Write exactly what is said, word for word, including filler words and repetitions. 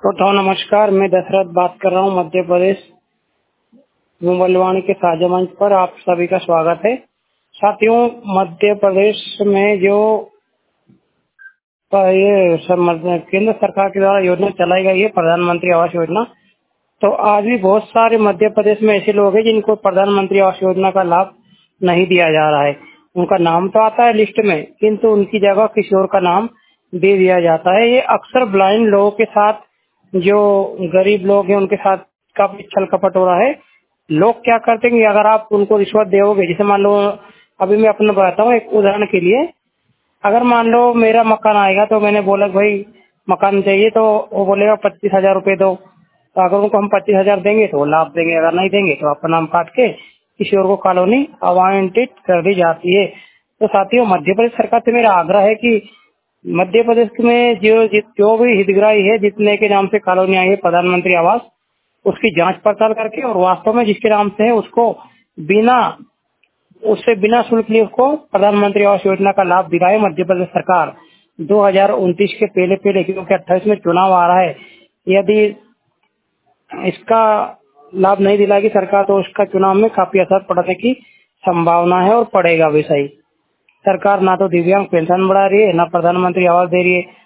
तो, तो नमस्कार, मैं दशरथ बात कर रहा हूँ मध्य प्रदेश मोबाइलवाणी के साझा मंच पर आप सभी का स्वागत है। साथियों, मध्य प्रदेश में जो ये केंद्र सरकार के द्वारा योजना चलाई गई है प्रधानमंत्री आवास योजना, तो आज भी बहुत सारे मध्य प्रदेश में ऐसे लोग हैं जिनको प्रधानमंत्री आवास योजना का लाभ नहीं दिया जा रहा है। उनका नाम तो आता है लिस्ट में, किंतु उनकी जगह किसी और का नाम दे दिया जाता है। ये अक्सर ब्लाइंड लोगों के साथ, जो गरीब लोग हैं उनके साथ काफी छल कपट हो रहा है। लोग क्या करते हैं कि अगर आप उनको रिश्वत दोगे, जैसे मान लो, अभी मैं अपना बताता हूँ एक उदाहरण के लिए। अगर मान लो मेरा मकान आएगा तो मैंने बोला भाई मकान चाहिए, तो वो बोलेगा पच्चीस हजार रूपये दो। तो अगर उनको हम पच्चीस हजार देंगे तो वो लाभ देंगे, अगर नहीं देंगे तो आपका नाम काट के किसी और को कॉलोनी अवांटित कर दी जाती है। तो साथियों, मध्य प्रदेश सरकार से मेरा आग्रह है कि मध्य प्रदेश में जो जो भी हितग्राही है, जितने के नाम से कॉलोनी आई है प्रधानमंत्री आवास, उसकी जांच पड़ताल करके और वास्तव में जिसके नाम से है उसको बिना उससे बिना शुल्क लिए उसको प्रधानमंत्री आवास योजना का लाभ दिलाए मध्य प्रदेश सरकार दो हज़ार उनतीस के पहले पहले, क्योंकि अट्ठाईस में चुनाव आ रहा है। यदि इसका लाभ नहीं दिलाएगी सरकार तो उसका चुनाव में काफी असर पड़ने की संभावना है और पड़ेगा भी। सही सरकार ना तो दिव्यांग पेंशन बढ़ा रही है, ना प्रधानमंत्री आवास दे रही है।